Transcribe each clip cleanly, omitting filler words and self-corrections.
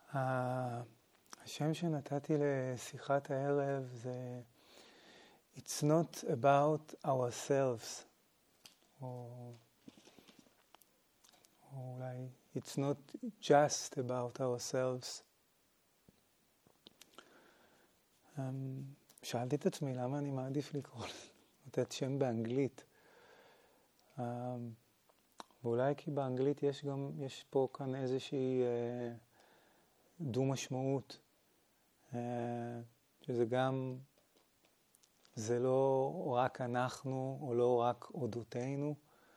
השם שנתתי לשיחת הערב זה It's not about ourselves, או אולי It's not just about ourselves. שאלתי את עצמי למה אני מעדיף לתת שם באנגלית. ואולי כי באנגלית יש פה כאן איזושהי דו משמעות, שזה גם, זה לא רק אנחנו או לא רק אודותינו,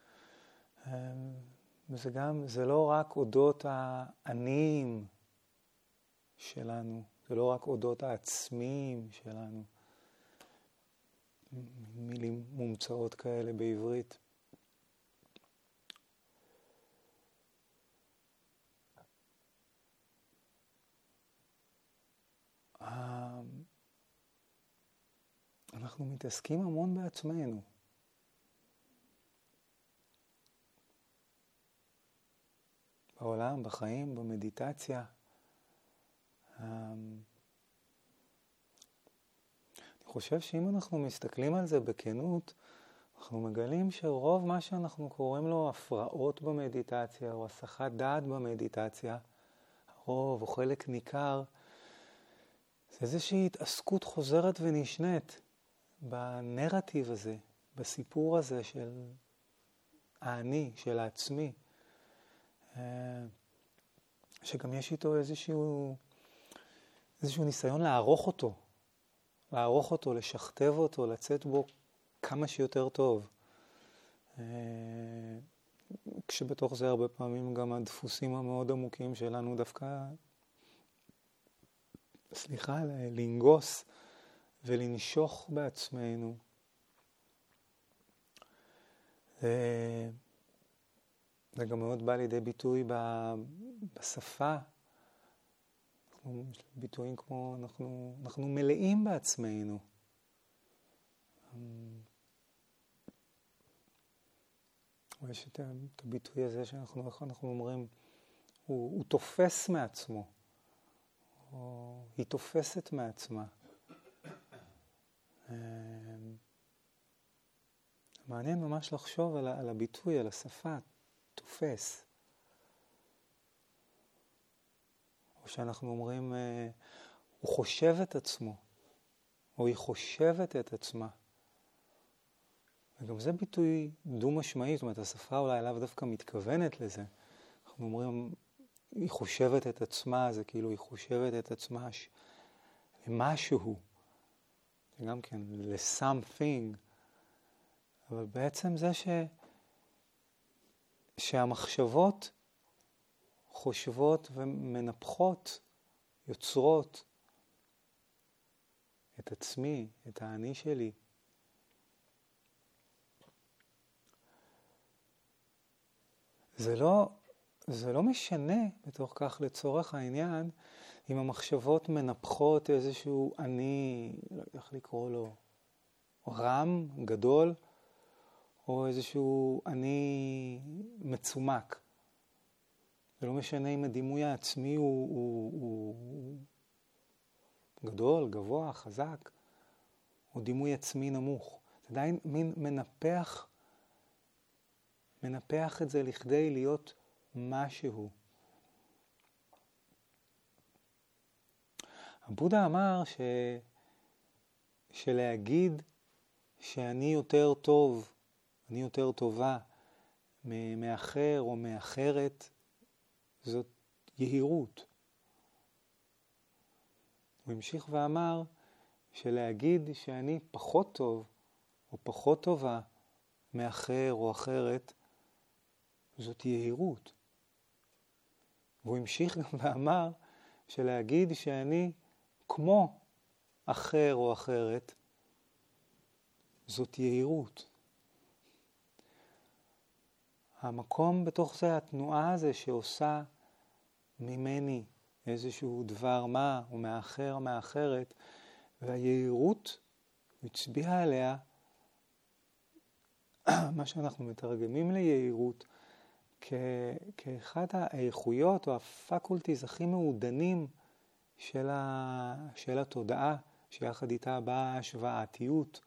וזה גם, זה לא רק אודות העניים שלנו, זה לא רק אודות העצמיים שלנו, מילים מומצאות כאלה בעברית. אנחנו מתעסקים המון בעצמנו. בעולם, בחיים, במדיטציה. אני חושב שאם אנחנו מסתכלים על זה בכנות, אנחנו מגלים שרוב מה שאנחנו קוראים לו הפרעות במדיטציה או הסחת דעת במדיטציה, הרוב או חלק ניכר, זה איזושהי התעסקות חוזרת ונשנית בנרטיב הזה, בסיפור הזה של האני, של העצמי, שגם יש איתו איזשהו ניסיון לערוך אותו, לשכתב אותו, לצאת בו כמה שיותר טוב. כשבתוך זה הרבה פעמים גם הדפוסים המאוד עמוקים שלנו דווקא, לנגוס ולנשוך בעצמנו. זה גם מאוד בא לידי ביטוי בשפה. ביטויים כמו אנחנו מלאים בעצמנו. יש את הביטוי הזה שאנחנו אומרים, הוא תופס מעצמו, או היא תופסת מעצמה. מעניין ממש לחשוב על הביטוי, על השפה, תופס. או שאנחנו אומרים, הוא חושב את עצמו, או היא חושבת את עצמה. וגם זה ביטוי דו משמעי, זאת אומרת, השפה אולי לאו דווקא מתכוונת לזה. אנחנו אומרים, היא חושבת את עצמה, זה כאילו היא חושבת את עצמה למשהו. זה גם כן, ל-something. אבל בעצם זה שהמחשבות חושבות ומנפחות, יוצרות את עצמי, את האני שלי. זה לא משנה בתוך כך לצורך העניין אם המחשבות מנפחות איזשהו אני, לא יודע איך לקרוא לו, רם, גדול, או איזשהו אני מצומק. זה לא משנה אם הדימוי העצמי הוא גדול, גבוה, חזק, או דימוי עצמי נמוך. זה עדיין מין מנפח את זה לכדי להיות משהו. הבודה אמר שלהגיד שאני יותר טוב, אני יותר טובה מאחר או מאחרת, זאת יהירות. הוא המשיך ואמר שלהגיד שאני פחות טוב או פחות טובה מאחר או אחרת, זאת יהירות. והוא המשיך גם ואמר שלהגיד שאני כמו אחר או אחרת, זאת יהירות. המקום בתוך זה, התנועה הזה שעושה ממני איזשהו דבר מה, או מאחר או מאחרת, והיהירות, הוא הצביע עליה, מה שאנחנו מתרגמים ליהירות, כאחד האיכויות או הפקולטיז הכי מעודנים של התודעה, שיחד איתה באה השוואתיות,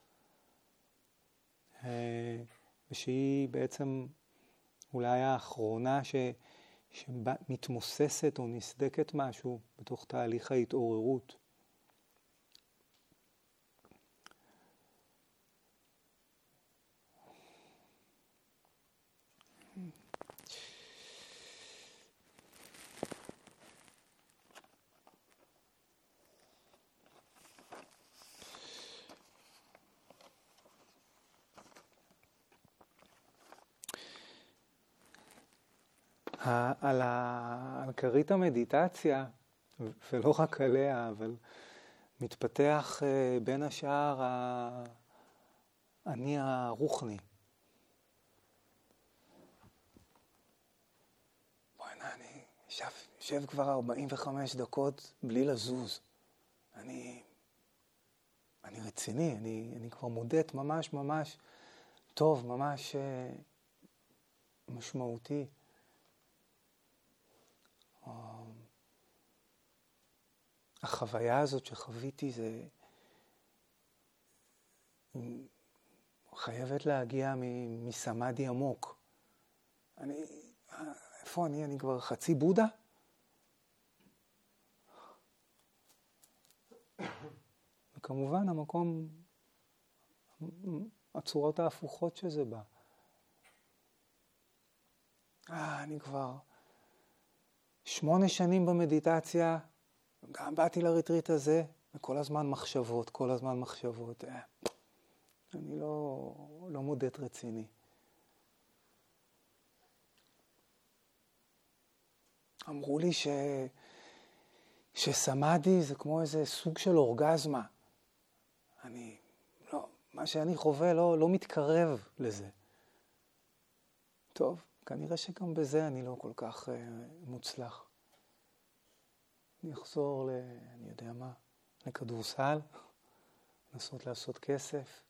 ושהיא בעצם אולי האחרונה שמתמוססת או נסדקת משהו בתוך תהליך ההתעוררות. על כרית המדיטציה, ולא רק עליה, אבל מתפתח בין השאר אני הרוחני. בוא'נה, אני יושב כבר 45 דקות בלי לזוז. אני רציני, אני כבר מודט ממש ממש טוב, ממש משמעותי. החוויה הזאת שחוויתי זה חייבת להגיע מסמאדי עמוק. איפה אני? אני כבר חצי בודה? וכמובן המקום, הצורות ההפוכות שזה בא. אני כבר 8 שנים במדיטציה, גם באתי לריטריט הזה, וכל הזמן מחשבות, אני לא מודט רציני. אמרו לי שסמאדי זה כמו איזה סוג של אורגזמה. מה שאני חווה לא מתקרב לזה. טוב, כנראה שגם בזה אני לא כל כך מוצלח. אני אחזור אני יודע מה, לכדורסל, לנסות לעשות כסף.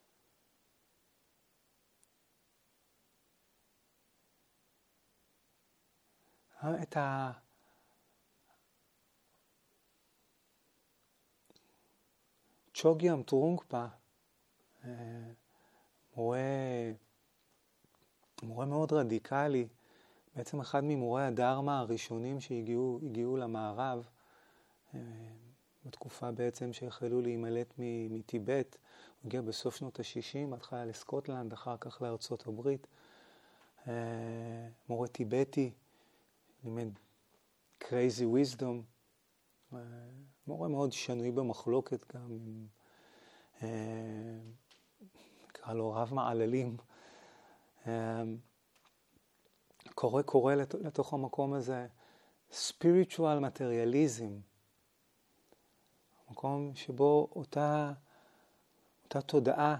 את צ'וג'יאם טרונגפה, מורה מאוד רדיקלי, בעצם אחד ממורי הדרמה הראשונים שהגיעו למערב, בתקופה בעצם שהחלו להימלט מטיבט. הוא הגיע בסוף שנות ה-60, התחלה לסקוטלנד, אחר כך לארצות הברית. מורה טיבטי, לימד Crazy Wisdom, מורה מאוד שנוי במחלוקת גם, נקרא לו רב מעללים. קורא לתוך המקום הזה spiritual materialism, מקום שבו אותה תודעה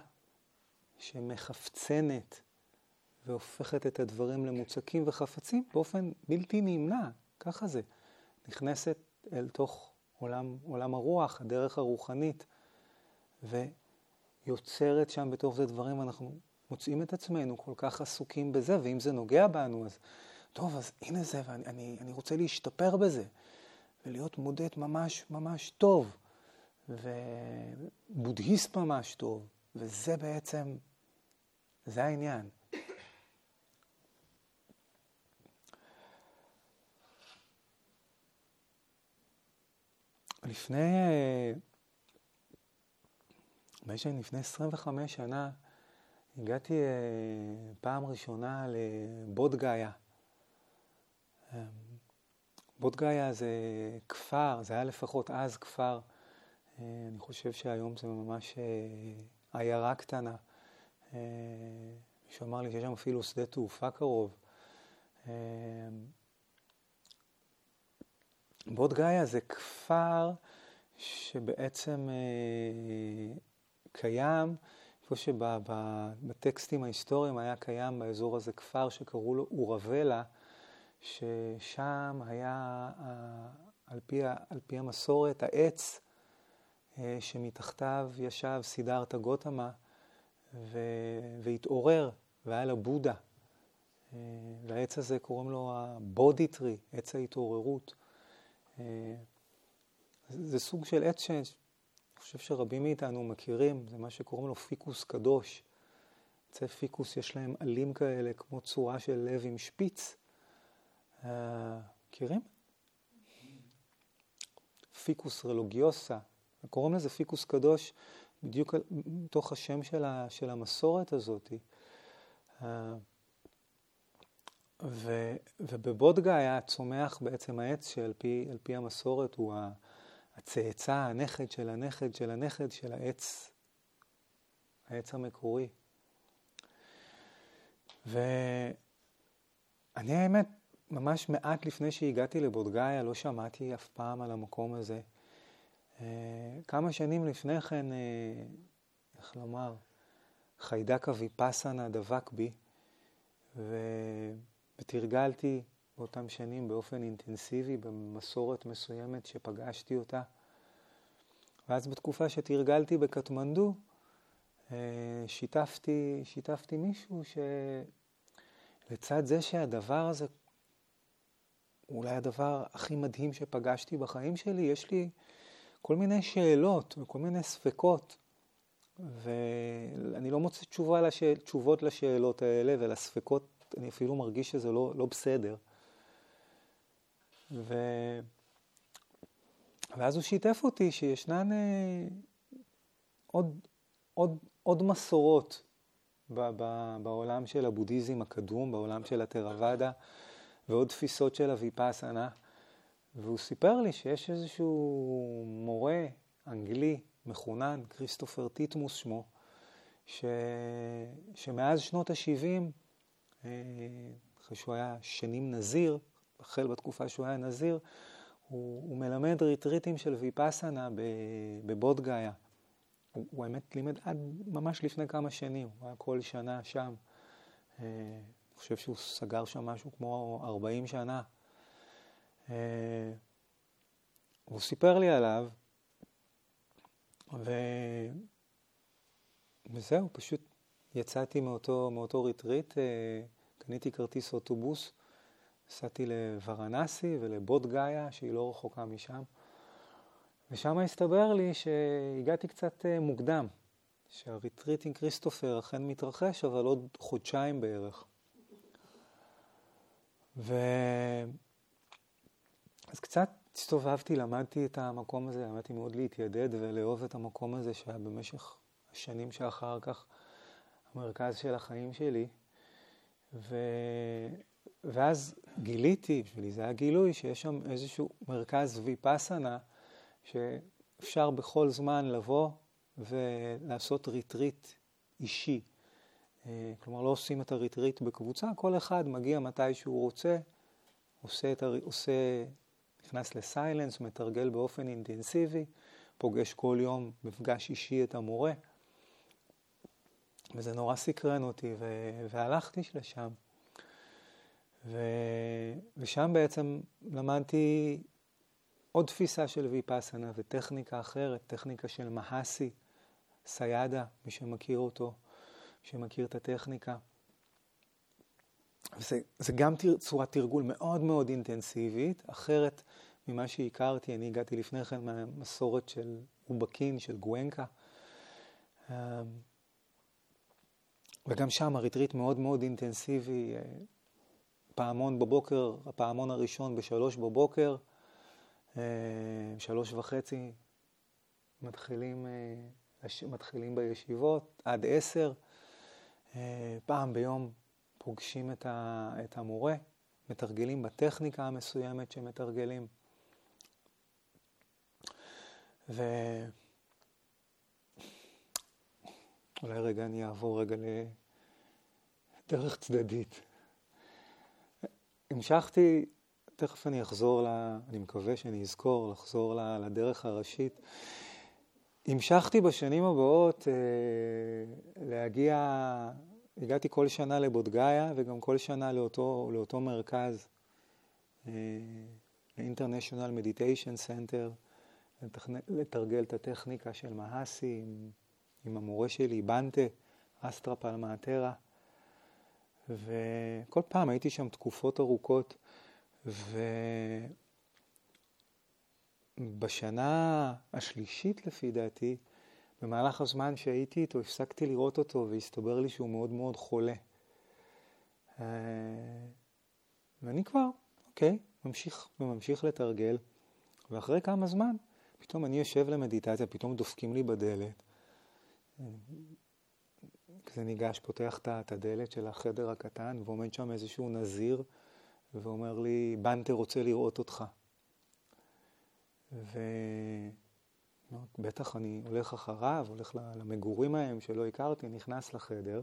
שמחפצנת והופכת את הדברים למוצקים וחפצים באופן בלתי נמנע, ככה זה, נכנסת אל תוך עולם הרוח, הדרך הרוחנית, ויוצרת שם בתוך זה דברים. אנחנו מוצאים את עצמנו כל כך עסוקים בזה, ואם זה נוגע בנו, אז טוב, אז הנה זה, ואני רוצה להשתפר בזה, ולהיות מודט ממש ממש טוב, ובודהיסט ממש טוב, וזה בעצם, זה העניין. לפני 25 שנה, הגעתי פעם ראשונה לבוד גאיה. בוד גאיה זה כפר, זה היה לפחות אז כפר. אני חושב שהיום זה ממש עיירה קטנה. מישהו אמר לי שיש שם אפילו שדה תעופה קרוב. בוד גאיה זה כפר שבעצם קיים, איפה שבטקסטים ההיסטוריים היה קיים באזור הזה כפר שקראו לו אורבלה, ששם היה על פי המסורת העץ שמתחתיו ישב סידרתא גותמה והתעורר, והיה לה בודה לעץ הזה קוראים לו ה-body tree, עץ ההתעוררות. זה סוג של עץ שאני חושב שרבים מאיתנו מכירים, זה מה שקוראים לו פיקוס קדוש. עצי פיקוס יש להם עלים כאלה כמו צורה של לב עם שפיץ. מכירים? פיקוס רלוגיוסה. קוראים לזה פיקוס קדוש בדיוק מתוך השם של המסורת הזאת. ובבודגה היה צומח בעצם העץ שעל פי המסורת הוא הצאצא, הנכד של הנכד של הנכד של העץ המקורי. ואני האמת, ממש מעט לפני שהגעתי לבודגאיה, לא שמעתי אף פעם על המקום הזה. כמה שנים לפני כן, איך לומר, חיידק הוויפאסנה דבק בי, ותרגלתי באותם שנים באופן אינטנסיבי במסורת מסוימת שפגשתי אותה. ואז בתקופה שתרגלתי בקטמנדו, שיתפתי מישהו שלצד זה שהדבר הזה, אולי הדבר הכי מדהים שפגשתי בחיים שלי, יש לי כל מיני שאלות וכל מיני ספקות, ואני לא מוצא תשובות לשאלות האלה, ולספקות אני אפילו מרגיש שזה לא בסדר. ואז הוא שיתף אותי שישנן עוד מסורות בעולם של הבודהיזם הקדום, בעולם של התרוואדה, ועוד תפיסות של הוויפאסנה. והוא סיפר לי שיש איזשהו מורה אנגלי מחונן, כריסטופר טיטמוס שמו, שמאז שנות ה-70, אחרי שהוא היה שנים נזיר, החל בתקופה שהוא היה נזיר, הוא מלמד ריטריטים של ויפאסנה בבודגאיה. הוא האמת לימד עד ממש לפני כמה שנים, הוא היה כל שנה שם. אני חושב שהוא סגר שם משהו כמו 40 שנה. הוא סיפר לי עליו, וזהו, פשוט יצאתי מאותו ריטריט, קניתי כרטיס אוטובוס, נסעתי לוורנסי ולבודגאיה, שהיא לא רחוקה משם, ושם הסתבר לי שהגעתי קצת מוקדם, שהריטריט עם כריסטופר אכן מתרחש, אבל עוד חודשיים בערך. אז קצת הסתובבתי, למדתי את המקום הזה, למדתי מאוד להתיידד ולאהוב את המקום הזה שהיה במשך השנים שאחר כך המרכז של החיים שלי. ואז גיליתי, בשבילי זה היה גילוי, שיש שם איזשהו מרכז ויפאסנה שאפשר בכל זמן לבוא ולעשות ריטריט אישי. כלומר, לא עושים את הריטריט בקבוצה, כל אחד מגיע מתי שהוא רוצה, נכנס לסיילנס, מתרגל באופן אינטנסיבי, פוגש כל יום מפגש אישי את המורה, וזה נורא סקרן אותי, והלכתי לשם. ושם בעצם למדתי עוד תפיסה של ויפאסנה וטכניקה אחרת, טכניקה של מהאסי, סיידה, מי שמכיר אותו, שמכיר את הטכניקה. זה גם צורת תרגול מאוד מאוד אינטנסיבית, אחרת ממה שהכרתי. אני הגעתי לפני כן מהמסורת של אובקין, של גואנקה. וגם שם הריטריט מאוד מאוד אינטנסיבי, פעמון בבוקר, הפעמון הראשון ב3 בבוקר, 3:30 מתחילים בישיבות, עד 10, פעם ביום פוגשים את המורה, מתרגלים בטכניקה המסוימת שמתרגלים. אולי רגע אני אעבור רגע לדרך צדדית. המשכתי, תכף אני אחזור אני מקווה שאני אזכור לחזור לדרך הראשית. המשכתי בשנים הבאות הגעתי כל שנה לבודגאיה וגם כל שנה לאותו מרכז, ל-International Meditation Center, לתרגל את הטכניקה של מהאסי עם המורה שלי, בנטה, אסטרה פלמאטרה. וכל פעם הייתי שם תקופות ארוכות, ובשנה השלישית לפי דעתי, במהלך הזמן שהייתי איתו, הפסקתי לראות אותו, והסתבר לי שהוא מאוד מאוד חולה. ואני כבר, אוקיי, ממשיך לתרגל, ואחרי כמה זמן, פתאום אני יושב למדיטציה, פתאום דופקים לי בדלת. כזה ניגש, פותח את הדלת של החדר הקטן, ועומד שם איזשהו נזיר, ואומר לי, בנטה רוצה לראות אותך. בטח אני הולך אחריו, הולך למגורים ההם שלא הכרתי, נכנס לחדר,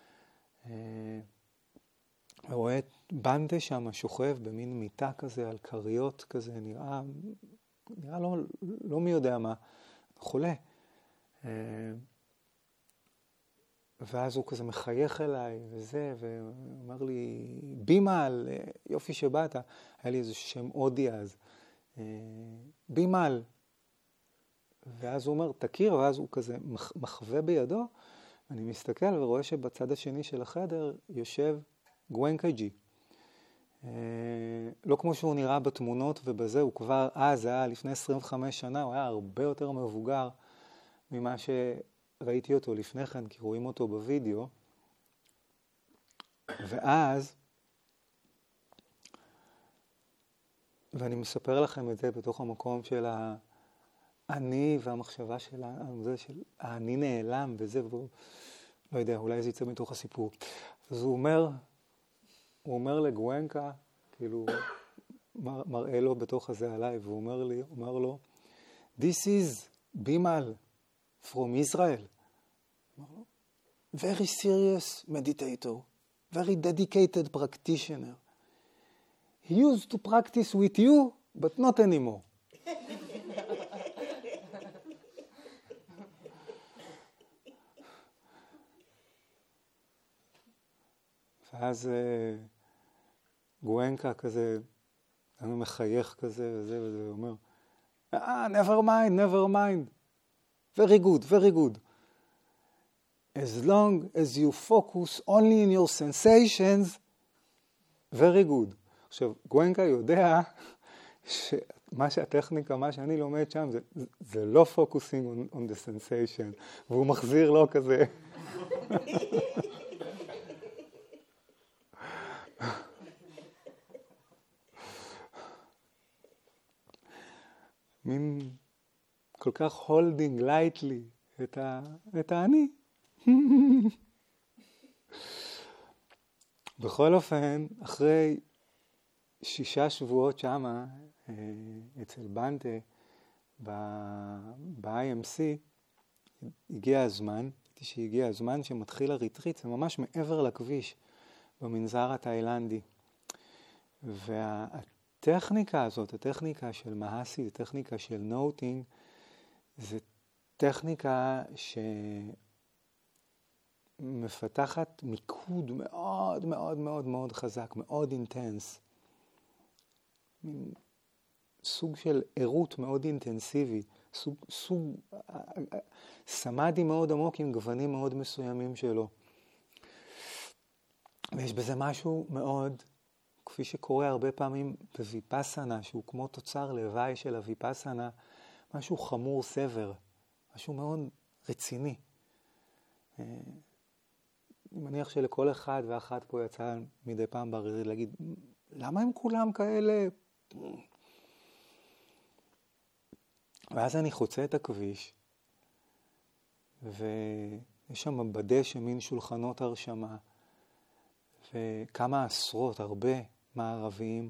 ורואה את בנטה שם שוכב במין מיטה כזה, על קריות כזה, נראה לא מי יודע מה, חולה. ואז הוא כזה מחייך אליי וזה, ואומר לי, בימל, יופי שבאת. היה לי איזה שם הודי אז. בימל. ואז הוא אומר, תכיר, ואז הוא כזה מחווה בידו. אני מסתכל ורואה שבצד השני של החדר יושב גואנקה-ג'י. לא כמו שהוא נראה בתמונות ובזה, הוא כבר אז, היה לפני 25 שנה, הוא היה הרבה יותר מבוגר ממה שראיתי אותו לפני כן, כי רואים אותו בווידאו. ואז, ואני מספר לכם את זה בתוך המקום של האני והמחשבה של האני נעלם וזה, לא יודע, אולי זה יצא מתוך הסיפור. אז הוא אומר לגואנקה, כאילו, מראה לו בתוך הזה עליי, והוא אומר לו, This is Bimal from Israel. Very serious meditator, very dedicated practitioner. He used to practice with you, but not anymore. ואז גואנקה כזה, אני מחייך כזה וזה וזה, אומר, never mind. Very good. As long as you focus only in your sensations, very good. עכשיו, גואנקה יודע הטכניקה, מה שאני לומד שם, זה לא focusing on the sensation, והוא מחזיר לו כזה. מין כל כך holding lightly את האני. בכל אופן, אחרי 6 שבועות שמה, אצל בנטה, ב-IMC, הגיע הזמן שמתחיל הריטריט, זה ממש מעבר לכביש, במנזר התאילנדי. והטכניקה הזאת, הטכניקה של מהסי, הטכניקה של נוטינג, זה טכניקה שמפתחת מיקוד מאוד מאוד מאוד מאוד חזק, מאוד אינטנס. סוג של עירות מאוד אינטנסיבי, סוג סמאדי מאוד עמוק עם גוונים מאוד מסוימים שלו. ויש בזה משהו מאוד, כפי שקורה הרבה פעמים בוויפאסנה, שהוא כמו תוצר לוואי של הוויפאסנה, משהו חמור סבר, משהו מאוד רציני. אני מניח שלכל אחד ואחת פה יצא מדי פעם ברירי להגיד, למה הם כולם כאלה? ואז אני חוצה את הכביש, ויש שם בדש מין שולחנות הרשמה, וכמה עשרות, הרבה מערביים.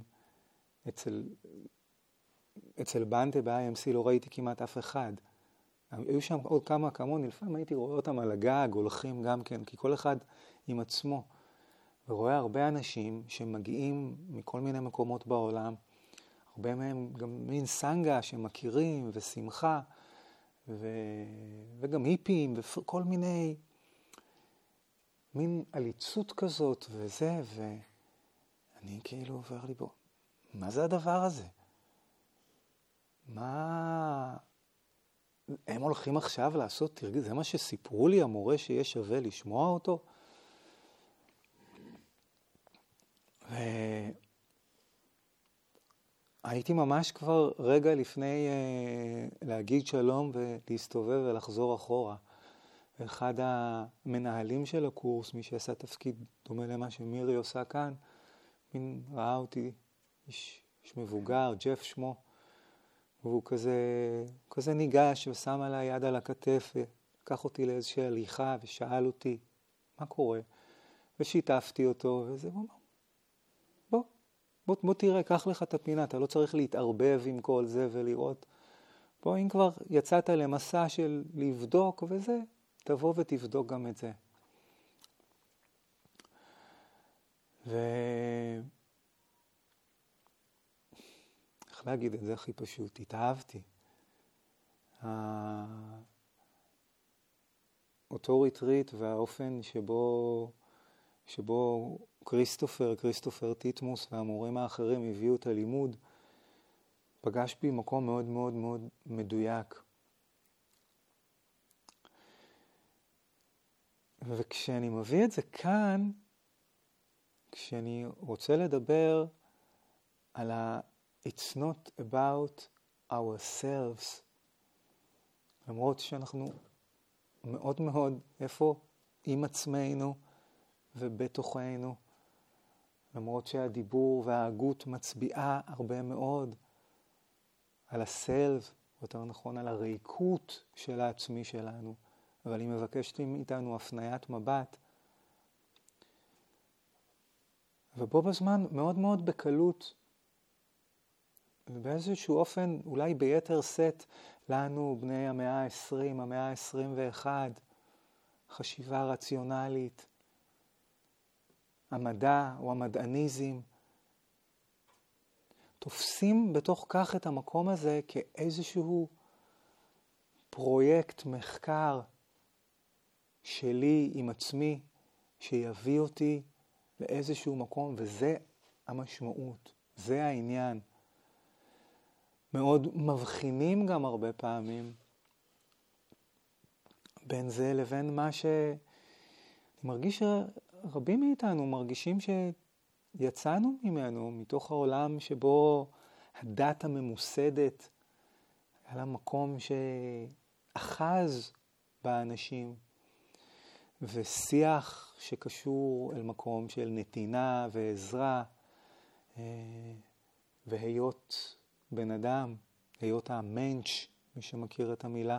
אצל בנטה ב-IMC לא ראיתי כמעט אף אחד. היו שם עוד כמה כמוני, לפעמים הייתי רואה אותם על הגג, הולכים גם כן, כי כל אחד עם עצמו. ורואה הרבה אנשים שמגיעים מכל מיני מקומות בעולם, הרבה מהם גם מין סנגה שמכירים ושמחה, וגם היפים וכל מיני, מין עליצות כזאת וזה, ואני כאילו עובר לי בו, מה זה הדבר הזה? מה... הם הולכים עכשיו לעשות תרגיל, זה מה שסיפרו לי המורה שיהיה שווה לשמוע אותו? והייתי ממש כבר רגע לפני להגיד שלום ולהסתובב ולחזור אחורה. ואחד המנהלים של הקורס, מי שעשה תפקיד דומה למה שמירי עושה כאן, מין ראה אותי, איש מבוגר, ג'ף שמו, והוא כזה ניגש ושם עליי יד על הכתף ולקח אותי לאיזושהי הליכה ושאל אותי מה קורה, ושיתפתי אותו, וזה הוא אמר, בוא תראה, קח לך את הפינה, אתה לא צריך להתערבב עם כל זה ולראות. בוא, אם כבר יצאת למסע של לבדוק וזה, תבוא ותבדוק גם את זה. איך להגיד את זה הכי פשוט? התאהבתי. אותו ריטריט והאופן שבו כריסטופר טיטמוס והמורים האחרים הביאו את הלימוד, פגש בי מקום מאוד מאוד מאוד מדויק. וכשאני מביא את זה כאן, כשאני רוצה לדבר על It's not about ourselves, למרות שאנחנו מאוד מאוד איפה עם עצמנו ובתוכנו, למרות שהדיבור וההגות מצביעה הרבה מאוד על הסלב, או יותר נכון על הריקות של העצמי שלנו, אבל היא מבקשת מאיתנו הפניית מבט, ובו בזמן מאוד מאוד בקלות, ובאיזשהו אופן אולי ביתר סט לנו בני המאה ה-20, המאה ה-21, חשיבה רציונלית, המדע או המדעניזם, תופסים בתוך כך את המקום הזה כאיזשהו פרויקט מחקר שלי עם עצמי, שיביא אותי לאיזשהו מקום, וזה המשמעות, זה העניין. מאוד מבחינים גם הרבה פעמים בין זה לבין מה שאני מרגיש שרבים מאיתנו מרגישים שיצאנו ממנו, מתוך העולם שבו הדת הממוסדת היה לה מקום שאחז באנשים, ושיח שקשור אל מקום של נתינה ועזרה, והיות בן אדם, היות המנץ', מי שמכיר את המילה.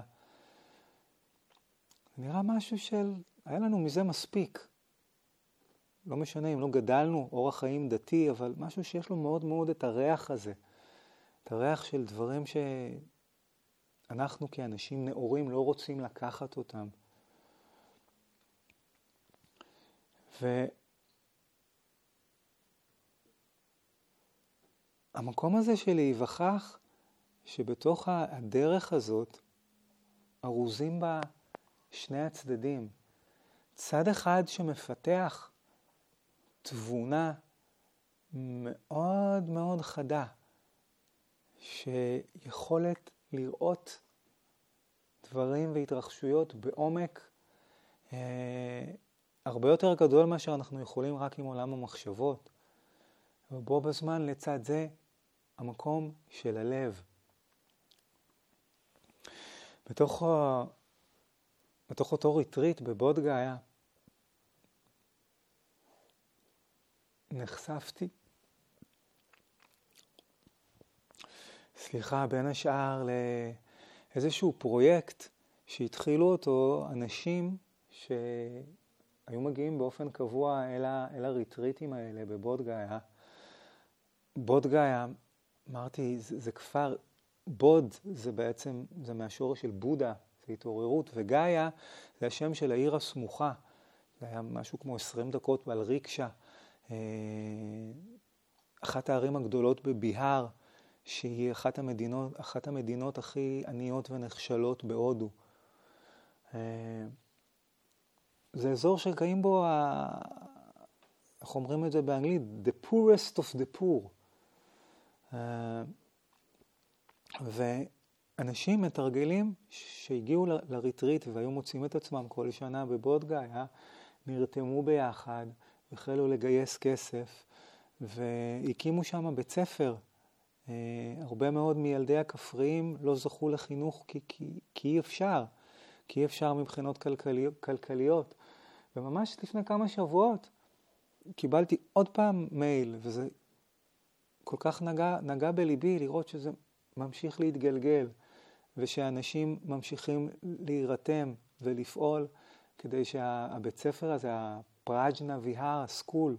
נראה משהו היה לנו מזה מספיק. לא משנה אם לא גדלנו, אורח חיים דתי, אבל משהו שיש לו מאוד מאוד את הריח הזה. את הריח של דברים שאנחנו כאנשים נאורים לא רוצים לקחת אותם. והמקום הזה של להיווכח שבתוך הדרך הזאת ארוזים בה שני הצדדים. צד אחד שמפתח תבונה מאוד מאוד חדה, שיכולת לראות דברים והתרחשויות בעומק הרבה יותר גדול מאשר אנחנו יכולים רק עם עולם המחשבות. ובו בזמן לצד זה המקום של הלב. בתוך אותו ריטריט בבוד גאיה נחשפתי, בין השאר לאיזשהו פרויקט שהתחילו אותו אנשים שהיו מגיעים באופן קבוע אל הריטריטים האלה בבוד גאיה. בוד גאיה, אמרתי, זה כפר, בוד זה בעצם, זה מהשורש של בודה, זה התעוררות, וגאיה זה השם של העיר הסמוכה. זה היה משהו כמו 20 דקות על ריקשה. אחת הערים הגדולות בביהר, שהיא אחת המדינות הכי עניות ונחשלות בהודו. זה אזור שקיים בו, איך אומרים את זה באנגלית? The poorest of the poor. ואנשים מתרגלים שהגיעו לריטריט והיו מוצאים את עצמם כל שנה בבוד גאיה, נרתמו ביחד, החלו לגייס כסף, והקימו שם בית ספר. הרבה מאוד מילדי הכפריים לא זכו לחינוך כי אי אפשר. כי אי אפשר מבחינות כלכליות. וממש לפני כמה שבועות קיבלתי עוד פעם מייל, וזה כל כך נגע בליבי לראות שזה ממשיך להתגלגל, ושאנשים ממשיכים להירתם ולפעול, כדי שהבית ספר הזה, הפראג'נה ויהרה סקול,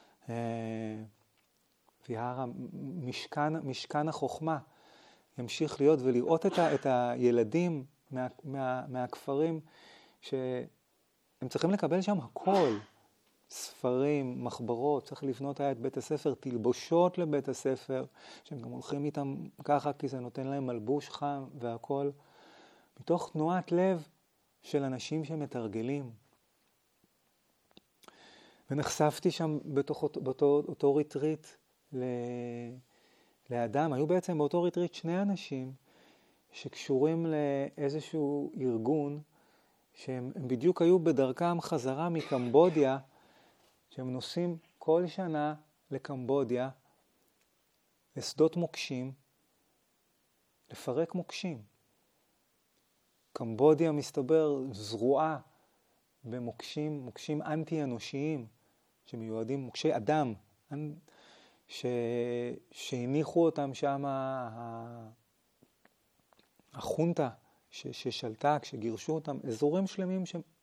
ויהרה משכן החוכמה, ימשיך להיות ולראות את הילדים מהכפרים, שהם צריכים לקבל שם הכל, ספרים, מחברות, צריך לבנות את בית הספר, תלבושות לבית הספר, שהם גם הולכים איתם ככה, כי זה נותן להם מלבוש חם והכל, מתוך תנועת לב של אנשים שמתרגלים. ונחשפתי שם באותו ריטריט לאדם, היו בעצם באותו ריטריט שני אנשים שקשורים לאיזשהו ארגון, שהם בדיוק היו בדרכם חזרה מקמבודיה, שהם נוסעים כל שנה לקמבודיה, לשדות מוקשים, לפרק מוקשים. קמבודיה מסתבר זרועה במוקשים, מוקשים אנטי-אנושיים, שמיועדים, מוקשי אדם, שהניחו אותם שם החונטה ששלטה, כשגירשו אותם, אזורים שלמים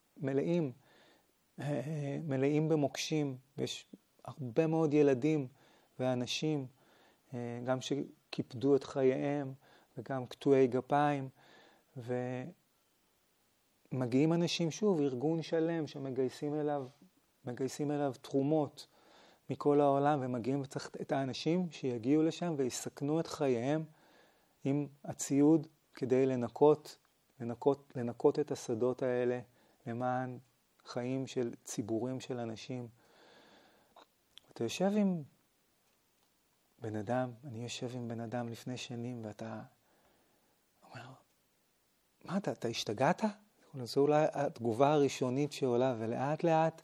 מלאים במוקשים, ויש הרבה מאוד ילדים ואנשים, גם שכיפדו את חייהם, וגם קטועי גפיים, ומגיעים אנשים שוב, ארגון שלם שמגייסים אליו תרומות מכל העולם, ומגיעים את האנשים שיגיעו לשם ויסכנו את חייהם עם הציוד כדי לנקות את השדות האלה למען חיים של ציבורים של אנשים. אתה יושב עם בן אדם, אני יושב עם בן אדם לפני שנים, ואתה אומר, מה אתה השתגעת? זו אולי התגובה הראשונית שעולה, ולאט לאט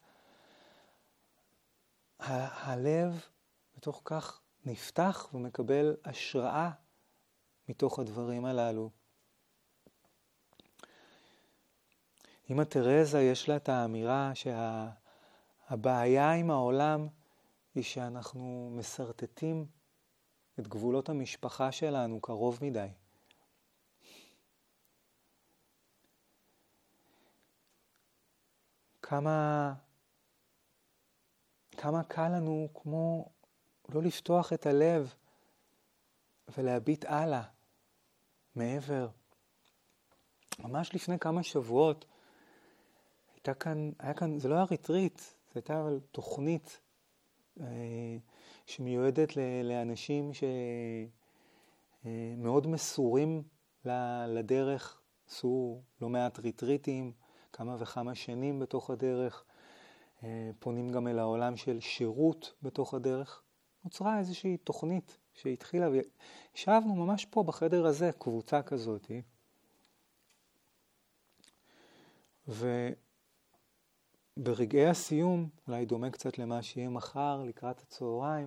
הלב בתוך כך נפתח ומקבל השראה מתוך הדברים הללו. אמא תרזה יש לה את האמירה שהבעיה עם העולם היא שאנחנו מסרטטים את גבולות המשפחה שלנו קרוב מדי. כמה קל לנו כמו לא לפתוח את הלב ולהביט הלאה, מעבר. ממש לפני כמה שבועות היה כאן, זה לא היה ריטריט, זה הייתה אבל תוכנית שמיועדת לאנשים שמאוד מסורים לדרך, עשו לא מעט ריטריטים, כמה וכמה שנים בתוך הדרך, פונים גם אל העולם של שירות בתוך הדרך. נוצרה איזושהי תוכנית שהתחילה, וישבנו ממש פה בחדר הזה, קבוצה כזאת. וברגעי הסיום, אולי דומה קצת למה שיהיה מחר, לקראת הצהריים,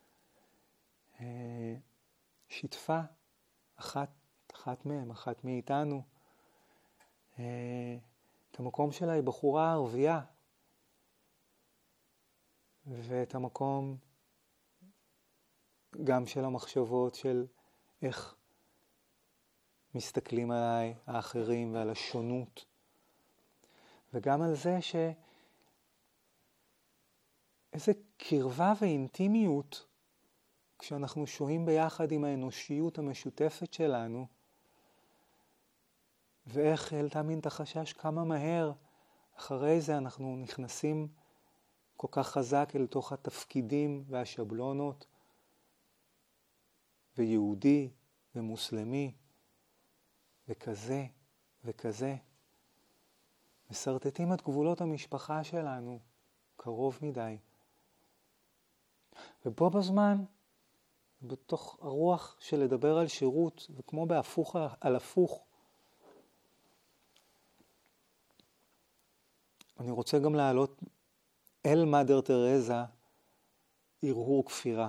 שיתפה אחת מאיתנו, את המקום שלה היא בחורה ערבייה, ואת המקום גם של המחשבות של איך מסתכלים עליי האחרים ועל השונות, וגם על זה איזה קרבה ואינטימיות כשאנחנו שוהים ביחד עם האנושיות המשותפת שלנו, ואיך העלתה מן את החשש כמה מהר אחרי זה אנחנו נכנסים כל כך חזק אל תוך התפקידים והשבלונות, ויהודי ומוסלמי וכזה וכזה. מסרטטים את גבולות המשפחה שלנו קרוב מדי. ובו בזמן, בתוך הרוח של לדבר על שירות, וכמו בהפוך על הפוך, אני רוצה גם להעלות אל מאדר תרזה הרהור כפירה.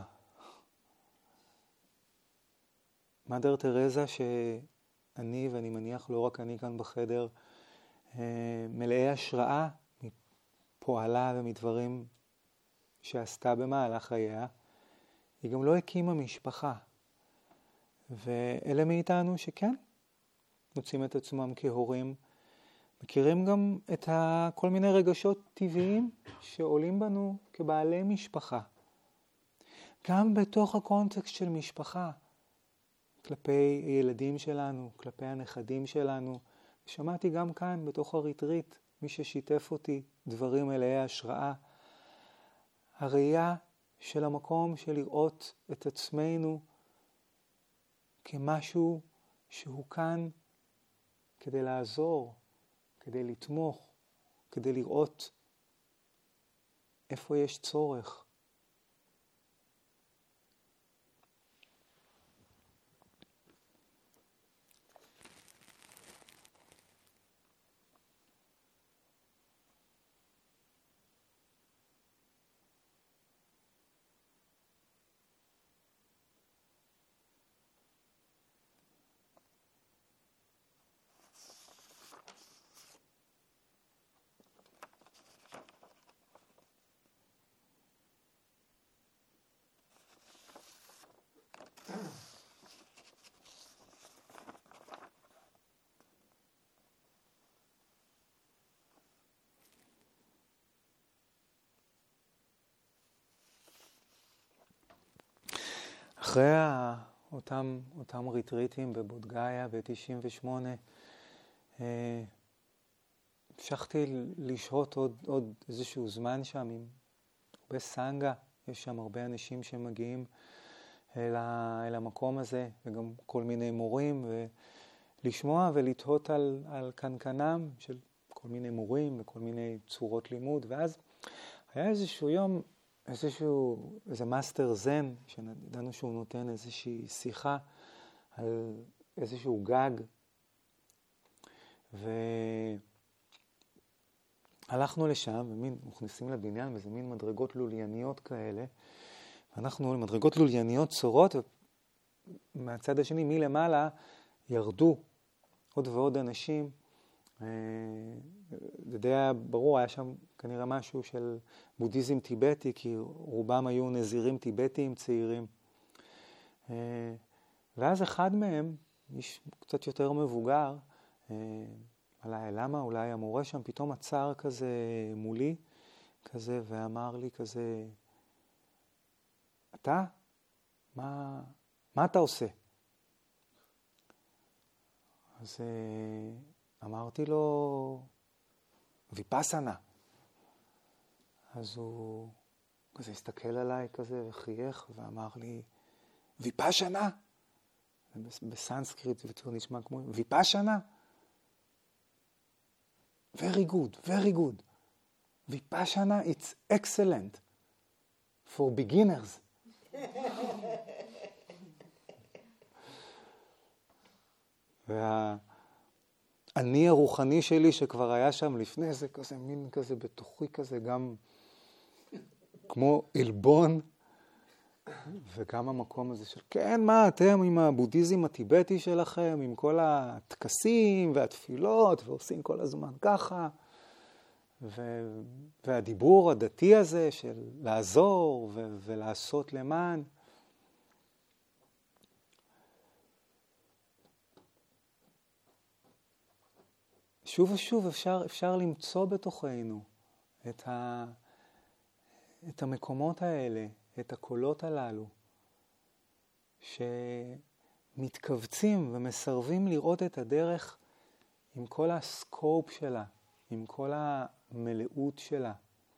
מאדר תרזה, שאני ואני מניח לא רק אני כאן בחדר, מלאי השראה מפועלה ומדברים שעשתה במהלך חייה, היא גם לא הקימה משפחה. ואלה מאיתנו שכן מוצאים את עצמם כהורים, מכירים גם את כל מיני רגשות טבעיים שעולים בנו כבעלי משפחה. גם בתוך הקונטקסט של משפחה, כלפי הילדים שלנו, כלפי הנכדים שלנו. שמעתי גם כאן בתוך הריטריט, מי ששיתף אותי דברים מלאי השראה. הראייה של המקום של לראות את עצמנו כמשהו שהוא כאן כדי לעזור, כדי לתמוך, כדי לראות איפה יש צורך. אחרי אותם ריטריטים בבודגאיה ב-98, המשכתי לשהות עוד איזשהו זמן שם עם הרבה סנגה. יש שם הרבה אנשים שמגיעים אל המקום הזה, וגם כל מיני מורים, ולשמוע ולתהות על קנקנם של כל מיני מורים וכל מיני צורות לימוד. ואז היה איזשהו יום, איזה מאסטר זן, שידענו שהוא נותן איזושהי שיחה על איזשהו גג, והלכנו לשם, מכניסים לבניין, וזה מין מדרגות לולייניות כאלה, ואנחנו למדרגות לולייניות צורות, ומהצד השני מלמעלה ירדו עוד ועוד אנשים. זה די היה ברור, היה שם כנראה משהו של בודהיזם טיבטי, כי רובם היו נזירים טיבטיים צעירים. ואז אחד מהם, איש קצת יותר מבוגר, למה אולי המורה שם פתאום עצר כזה מולי, כזה, ואמר לי כזה, אתה? מה אתה עושה? אז אמרתי לו, ויפאסנה. אז הוא כזה הסתכל עליי כזה וחייך ואמר לי, ויפאשנה? בסנסקריט זה נשמע כמו, ויפאשנה? Very good, very good. Vipassana, it's excellent for beginners. והאני הרוחני שלי שכבר היה שם לפני זה, כזה מין כזה בתוכי כזה, גם כמו אלבון, וגם המקום הזה של, כן, מה אתם עם הבודהיזם הטיבטי שלכם, עם כל הטקסים והתפילות, ועושים כל הזמן ככה, והדיבור הדתי הזה של לעזור ולעשות למען. שוב ושוב אפשר למצוא בתוכנו את המקומות האלה, את הקולות הללו, שמתכווצים ומסרבים לראות את הדרך עם כל הסקופ שלה, עם כל המלאות שלה.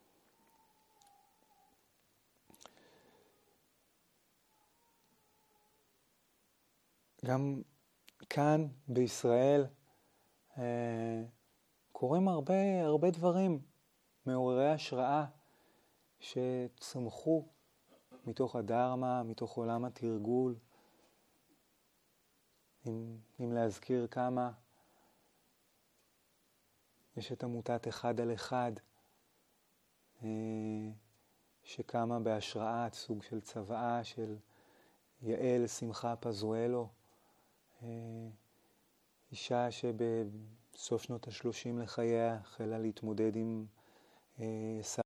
גם כאן בישראל קורים הרבה דברים מעוררי השראה שצמחו מתוך הדרמה, מתוך עולם התרגול. אם להזכיר כמה, יש את עמותת אחד על אחד, שקמה בהשראת סוג של צוואה של יעל שמחה פזואלו, אישה שבסוף שנות ה-30 לחייה החלה להתמודד עם